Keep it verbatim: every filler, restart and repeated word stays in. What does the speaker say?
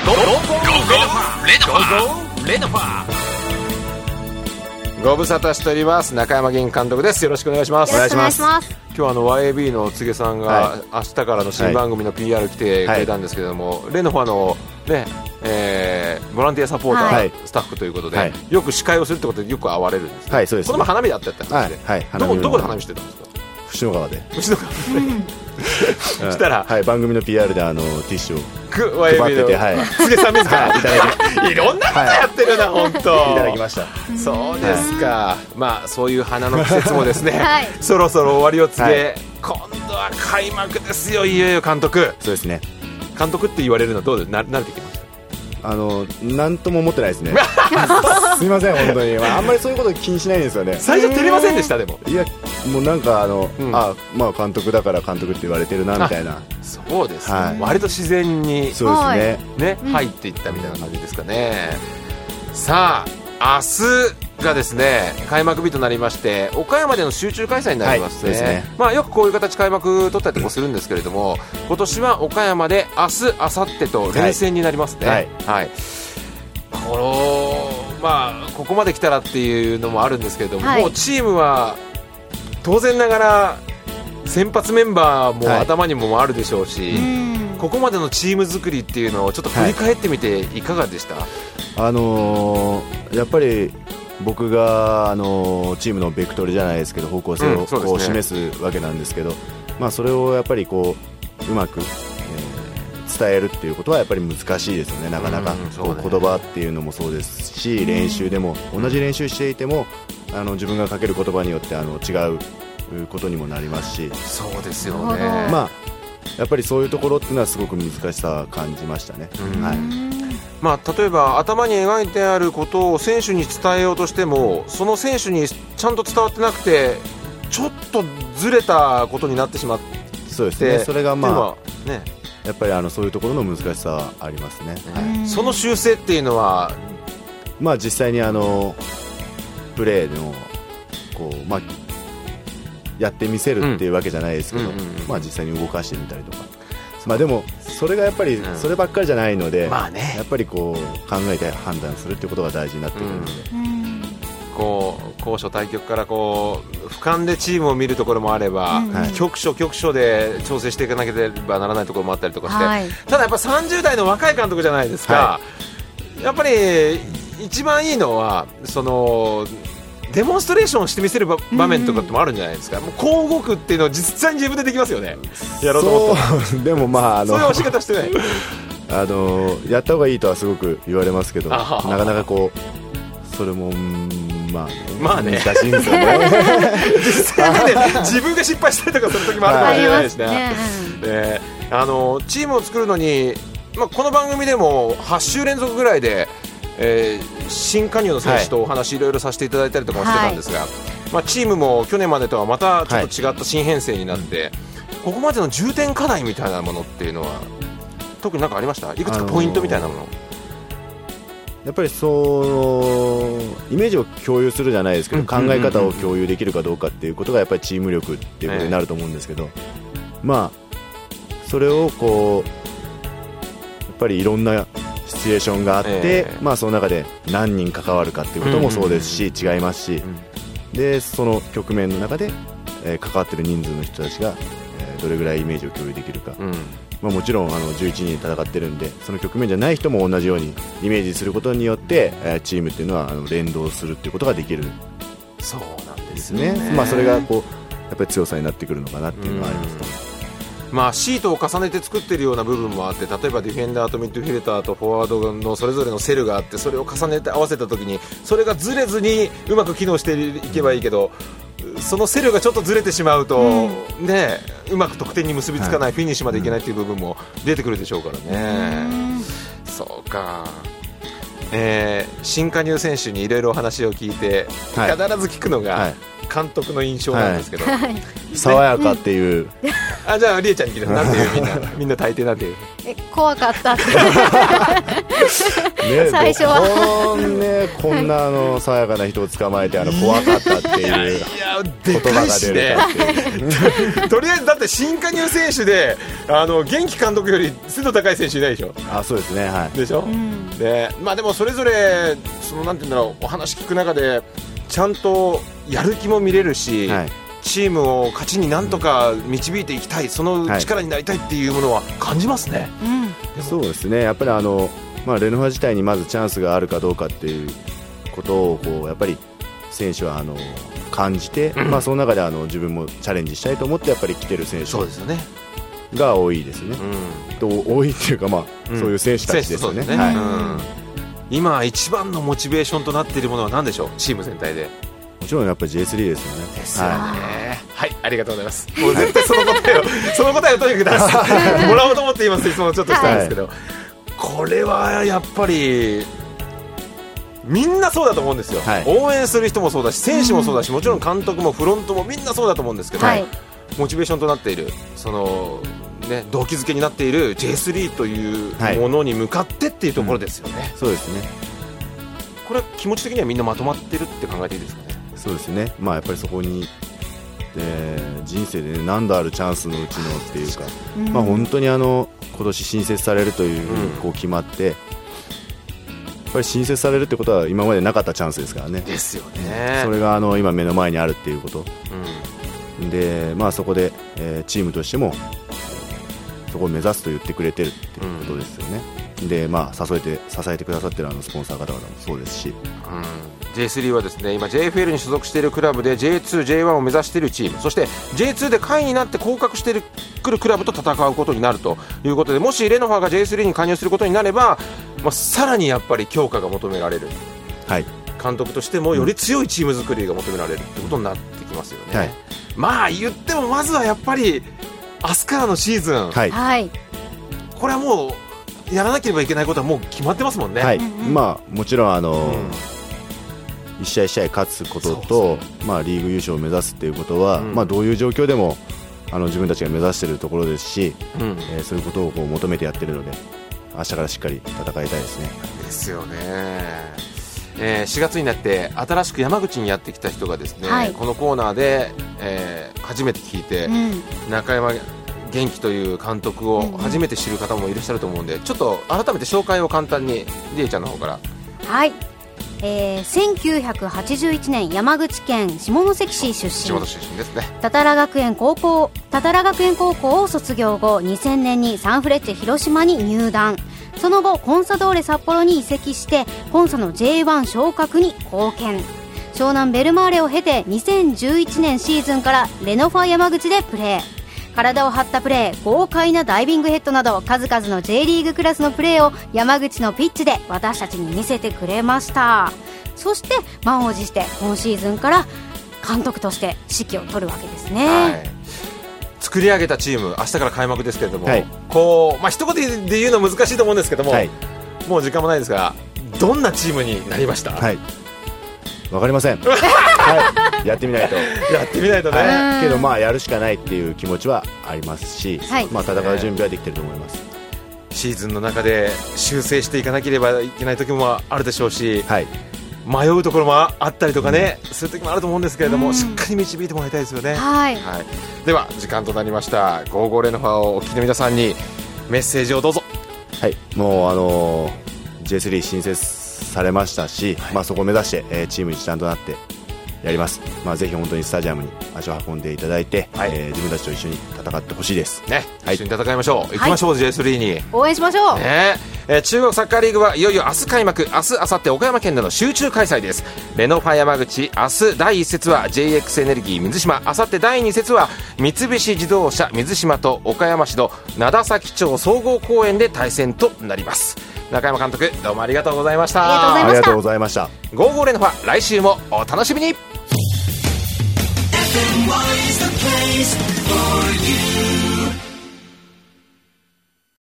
レノファご無沙汰しております。中山元監督です。よろしくお願いします。 お願いします。今日はあの ワイエービー の柘植さんが、はい、明日からの新番組の ピーアール 来てくれたんですけれども、はい、レノファのね、えー、ボランティアサポーター、はい、スタッフということで、はい、よく司会をするってことでよく会われるんですね。はい、そうですね。この前花見で会ってたんですね。はいはい、どこどこで花見してたんですか？ 伏野川で。 伏野川で。したら、 はい、番組の ピーアール であのティッシュを配ってて、はい、 柘植さん自ら、はい、いただいていろんなことやってるな、はい、本当いただきました。 そうですか、はい、まあそういう花の季節もですね、はい、そろそろ終わりを告げ、はい、今度は開幕ですよ、いよいよ監督。 そうですね。 監督って言われるのどうでな慣れてきました？ あのなんとも思ってないですね。すみません本当に、まあ、あんまりそういうこと気にしないんですよね。 最初照れませんでした？でもいやもうなんかあの、うん、あまあ監督だから監督って言われてるなみたいな。 そうですね、はい、割と自然にそうですね、 ね、うん、入っていったみたいな感じですかね。さあ明日がですね開幕日となりまして、岡山での集中開催になりますね。はい、ですね。まあ、よくこういう形開幕取ったりとかするんですけれども、今年は岡山で明日明後日と連戦になりますね。はいはい、このまあここまで来たらっていうのもあるんですけれども、はい、もうチームは当然ながら先発メンバーも頭にもあるでしょうし、はい、ここまでのチーム作りっていうのをちょっと振り返ってみていかがでした？はい、 あのー、やっぱり僕が、あのー、チームのベクトルじゃないですけど方向性をこう示すわけなんですけど、まあ、それをやっぱりこううまく、えー、伝えるっていうことはやっぱり難しいですよね。なかなか、うんそうね、こう言葉っていうのもそうですし、練習でも同じ練習していてもあの自分がかける言葉によってあの違うことにもなりますし。 そうですよね。 まあやっぱりそういうところっていうのはすごく難しさを感じましたね。はい。 まあ、例えば頭に描いてあることを選手に伝えようとしてもその選手にちゃんと伝わってなくてちょっとずれたことになってしまって。 そうですね。それがまあねやっぱりあのそういうところの難しさはありますね。 はい、その修正っていうのはまあ実際にあのプレーのこうまあやってみせるっていうわけじゃないですけど、うんうんうんうん、まあ実際に動かしてみたりとか、まあでもそれがやっぱりそればっかりじゃないので、うんまあね、やっぱりこう考えて判断するっていうことが大事になってくるので、うん、 こう高所対局からこう俯瞰でチームを見るところもあれば、うん、局所局所で調整していかなければならないところもあったりとかして、はい、ただやっぱさんじゅう代の若い監督じゃないですか、はい、やっぱり一番いいのはそのデモンストレーションしてみせる場面とかってもあるんじゃないですか。もうこう動くっていうのを実際に自分でできますよね。やろうと思ったら。 でもまああのそういう教え方してないあのやった方がいいとはすごく言われますけど、なかなかこうそれもまあ、 まあね、 難しいんですよね実際にね自分が失敗したりとかする時もあるかもしれないですね。であのチームを作るのに、まあ、この番組でもはち週連続ぐらいでえー、新加入の選手とお話いろいろさせていただいたりとかもしてたんですが、はいまあ、チームも去年までとはまたちょっと違った新編成になって、はい、ここまでの重点課題みたいなものっていうのは特に何かありました？いくつかポイントみたいなもの、あのー、 やっぱりそうイメージを共有するじゃないですけど、うん、考え方を共有できるかどうかっていうことがやっぱりチーム力っていうことになると思うんですけど、えー、まあそれをこうやっぱりいろんなシチュエーションがあって、えーまあ、その中で何人関わるかっていうこともそうですし、うんうんうん、違いますし、うん、でその局面の中で、えー、関わっている人数の人たちが、えー、どれぐらいイメージを共有できるか、うんまあ、もちろんあのじゅういちにん戦ってるんでその局面じゃない人も同じようにイメージすることによって、えー、チームっていうのはあの連動するっていうことができる。 そうなんですね。 まあ、それがこうやっぱり強さになってくるのかなっていうのはありますと、うんまあ、シートを重ねて作っているような部分もあって、例えばディフェンダーとミッドフィルダーとフォワードのそれぞれのセルがあってそれを重ねて合わせたときにそれがずれずにうまく機能していけばいいけど、そのセルがちょっとずれてしまうと、うんね、うまく得点に結びつかない、はい、フィニッシュまでいけないという部分も出てくるでしょうからね、うん、そうか、えー、新加入選手にいろいろお話を聞いて、はい、必ず聞くのが、はい、 監督の印象なんですけど、 はい、爽やかっていう、 うん、あじゃありえちゃんに聞いてなんていうみんなみんな大抵なんていうえ怖かったってね、 最初はこん、ね、こんなあの爽やかな人を捕まえてあの怖かったっていう言葉が出るかっていうとりあえずだって新加入選手であの元気監督より精度高い選手いないでしょ。 あそうですね、はい、 でしょ、うん、で, まあ、でもそれぞれそのなんていうんだろうお話聞く中でちゃんとやる気も見れるし、はい、チームを勝ちになんとか導いていきたい、その力になりたいっていうものは感じますね、 うん、そうですね。やっぱりあの、まあ、レノファ自体にまずチャンスがあるかどうかっていうことをこうやっぱり選手はあの感じて、うんまあ、その中であの自分もチャレンジしたいと思ってやっぱり来てる選手が多いですね、うん、と多いっていうか、まあうん、そういう選手たちですよね、はい、うん、 今一番のモチベーションとなっているものは何でしょう、チーム全体で。 もちろんやっぱり ジェイスリー ですよね。 ですよね、はい、はい、ありがとうございます。もう絶対その答えをその答えをとにかく出してもらおうと思っています。いつもちょっとしたんですけど、はい、これはやっぱりみんなそうだと思うんですよ、はい、応援する人もそうだし選手もそうだし、もちろん監督もフロントもみんなそうだと思うんですけど、はい、モチベーションとなっているその、ね、動機づけになっている ジェイスリー というものに向かってっていうところですよね、 はいうん、そうですね。 これは気持ち的にはみんなまとまってるって考えていいですかね。 そうですね、まあ、やっぱりそこに、えー、人生で、ね、何度あるチャンスのうちのっていうか、うんまあ、本当にあの今年新設されるというふうにこう決まって、うん、やっぱり新設されるってことは今までなかったチャンスですからね。 ですよね。 それがあの今目の前にあるっていうこと、うん、で、まあ、そこで、えー、チームとしてもそこを目指すと言ってくれてるっていうことですよね、うんでまあ、支えて支えてくださっているあのスポンサー方々もそうですし、うん、 ジェイスリー はですね今 ジェイエフエル に所属しているクラブで ジェイツー、ジェイワン を目指しているチーム、そして ジェイツー で下位になって降格しているくるクラブと戦うことになるということで、もしレノファが ジェイスリー に加入することになれば、まあ、さらにやっぱり強化が求められる、はい、監督としてもより強いチーム作りが求められるということになってきますよね、はい、まあ言ってもまずはやっぱり明日からのシーズン、はい、これはもうやらなければいけないことはもう決まってますもんね、 はい、まあ、もちろんあの、うん、一試合一試合勝つことと、まあ、リーグ優勝を目指すということは、うんまあ、どういう状況でもあの自分たちが目指しているところですし、うんえー、そういうことをこう求めてやっているので明日からしっかり戦いたいですね。 ですよね、えー、しがつになって新しく山口にやってきた人がですね、はい、このコーナーで、えー、初めて聞いて、うん、中山元気という監督を初めて知る方もいらっしゃると思うんで、ちょっと改めて紹介を簡単にりえちゃんの方から。 はい、えー、せんきゅうひゃくはちじゅういちねん山口県下関市出身、 下関出身ですね。 多々良学園高校多々良学園高校を卒業後にせんねんにサンフレッチェ広島に入団、その後コンサドーレ札幌に移籍してコンサの ジェイワン 昇格に貢献。湘南ベルマーレを経てにせんじゅういちねんシーズンからレノファ山口でプレー、体を張ったプレー、豪快なダイビングヘッドなど数々の J リーグクラスのプレーを山口のピッチで私たちに見せてくれました。そして満を持して今シーズンから監督として指揮を取るわけですね、はい、 作り上げたチーム明日から開幕ですけれども、はい、こう、まあ、一言で言うの難しいと思うんですけども、はい、もう時間もないですがどんなチームになりました？ はいわかりません、はい、やってみないとやってみないとね、 はい、けどまあやるしかないっていう気持ちはありますし、はいまあ、戦う準備はできてると思います。 シーズンの中で修正していかなければいけない時もあるでしょうし、はい、迷うところもあったりとかね、うん、する時もあると思うんですけれども、うん、しっかり導いてもらいたいですよね、はいはい、では時間となりました。ゴーゴーレノファをお聞きの皆さんにメッセージをどうぞ。 はい、もうあのー、ジェイスリー 新設されましたし、はいまあ、そこを目指して、えー、チーム一丸となってやります、まあ、ぜひ本当にスタジアムに足を運んでいただいて、はいえー、自分たちと一緒に戦ってほしいです、 ねはい、一緒に戦いましょう、行きましょう、はい、ジェイスリー に応援しましょう、 ねえー、中国サッカーリーグはいよいよ明日開幕、明日明後日岡山県での集中開催です。レノファ山口、明日だいいっ節は ジェイエックス エネルギー水島、明後日だいに節は三菱自動車水島と岡山市の灘崎町総合公園で対戦となります。中山監督どうもありがとうございました。 ありがとうございました。 ゴーゴーレノファ来週もお楽しみに。